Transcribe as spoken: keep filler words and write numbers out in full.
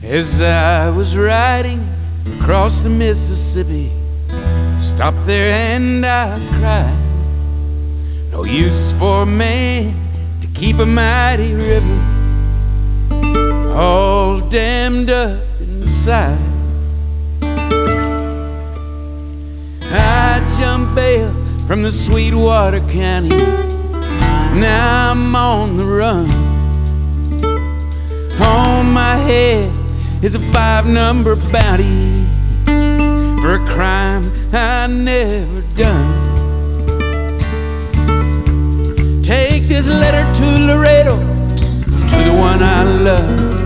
As I was riding across the Mississippi, stopped there and I cried. No use for a man to keep a mighty river all dammed up inside. I jumped bail from the Sweetwater County, now I'm on the run. On my head is a five-number bounty for a crime I never done. Take this letter to Laredo, to the one I love.